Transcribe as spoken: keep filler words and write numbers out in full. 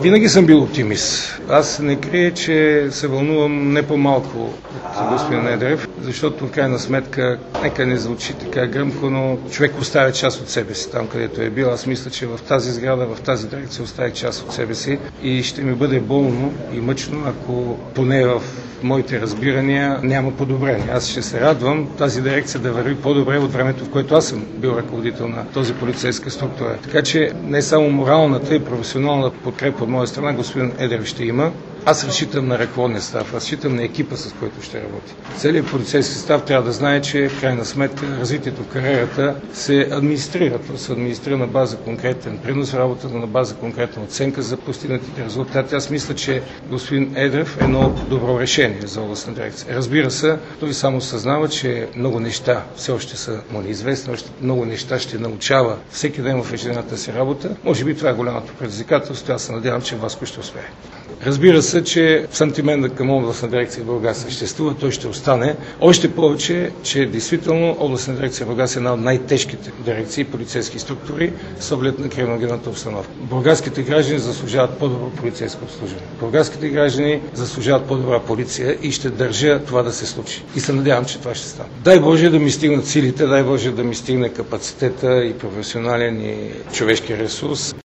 Винаги съм бил оптимист. Аз не крия, че се вълнувам не по-малко от господин Едрев, защото в крайна сметка, нека не звучи така гръмко, но човек оставя част от себе си там, където е бил. Аз мисля, че в тази сграда, в тази дирекция оставя част от себе си и ще ми бъде болно и мъчно, ако поне в моите разбирания няма подобрение. Аз ще се радвам тази дирекция да върви по-добре от времето, в което аз съм бил ръководител на този полицейска структура. Така че не само моралната и професионална подкрепа от моя страна господин Едрев ще има. Аз разчитам на ръководния състав, разчитам на екипа, с който ще работи. Целият полицейски състав трябва да знае, че в крайна сметка развитието в кариерата се администрира. То се администрира на база конкретен принос, работата на база конкретна оценка за постигнатите резултати. Аз мисля, че господин Едрев е едно добро решение за областна дирекция. Разбира се, той само съзнава, че много неща все още са му неизвестни, още много неща ще научава всеки ден в ежедневната си работа. Може би това е голямото предизвикателство. Аз се надявам, че Васко ще успее. Разбира се, че сантиментът към областна дирекция в Бургас съществува, той ще остане. Още повече, че действително областна дирекция в Бургас е една от най-тежките дирекции и полицейски структури с оглед на криминогенната обстановка. Бургаските граждани заслужават по-добро полицейско обслужване. Бургаските граждани заслужават по-добра полиция и ще държа това да се случи. И се надявам, че това ще стане. Дай Боже да ми стигнат силите, дай Боже да ми стигне капацитета и професионален и човешки ресурс.